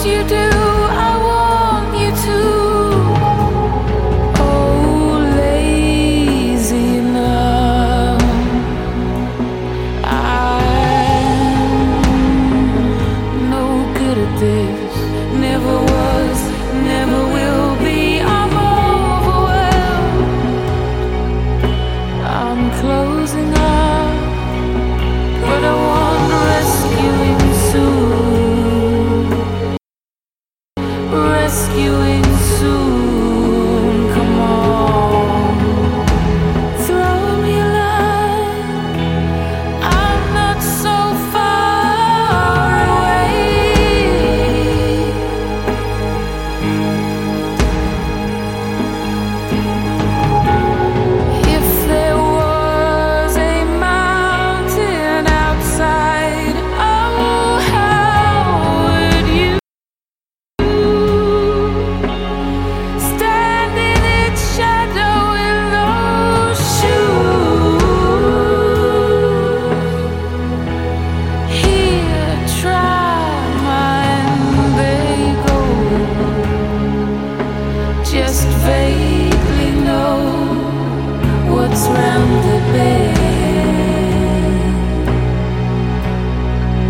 you do, I want you to. Oh, lazy now. I'm no good at this. Never